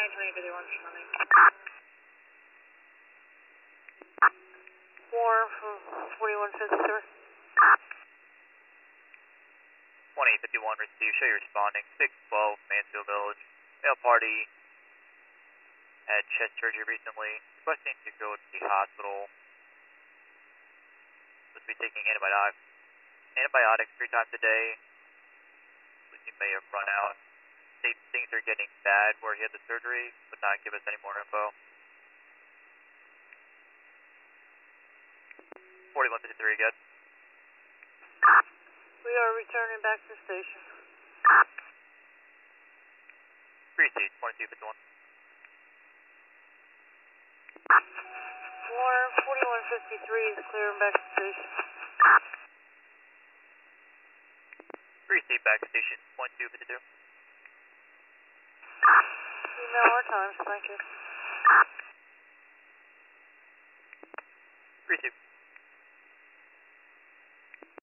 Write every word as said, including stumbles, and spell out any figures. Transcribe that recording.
nine twenty fifty-one responding. Warren from forty-one fifty-three. twenty fifty-one received, show you responding. six twelve Mansfield Village. Male party had chest surgery recently, requesting to go to the hospital. Supposed to be taking antibiotics, antibiotics three times a day, which he may have run out. They, things are getting bad where he had the surgery, but not give us any more info. forty-one fifty-three, good. We are returning back to the station. Proceed, twenty-two fifty-one. Warren forty-one fifty-three is clearing back to the station. Proceed, back to station, twenty-two fifty-two. Email our times, thank you. Proceed.